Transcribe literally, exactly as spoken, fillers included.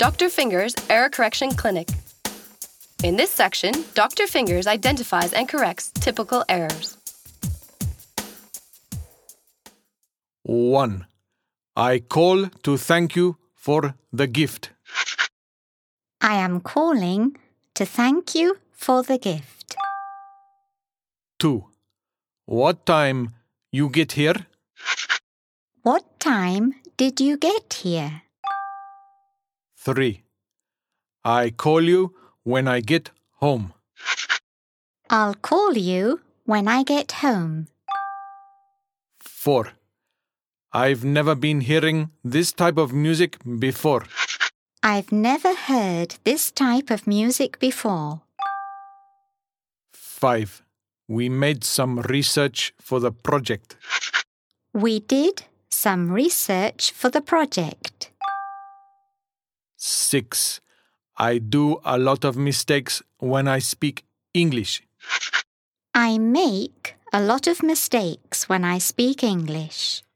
Doctor Fingers Error Correction Clinic. In this section, Doctor Fingers identifies and corrects typical errors. one. I call to thank you for the gift. I am calling to thank you for the gift. two. What time you get here? What time did you get here? three. I call you when I get home. I'll call you when I get home. four. I've never been hearing this type of music before. I've never heard this type of music before. five. We made some research for the project. We did some research for the project. six. I do a lot of mistakes when I speak English. I make a lot of mistakes when I speak English.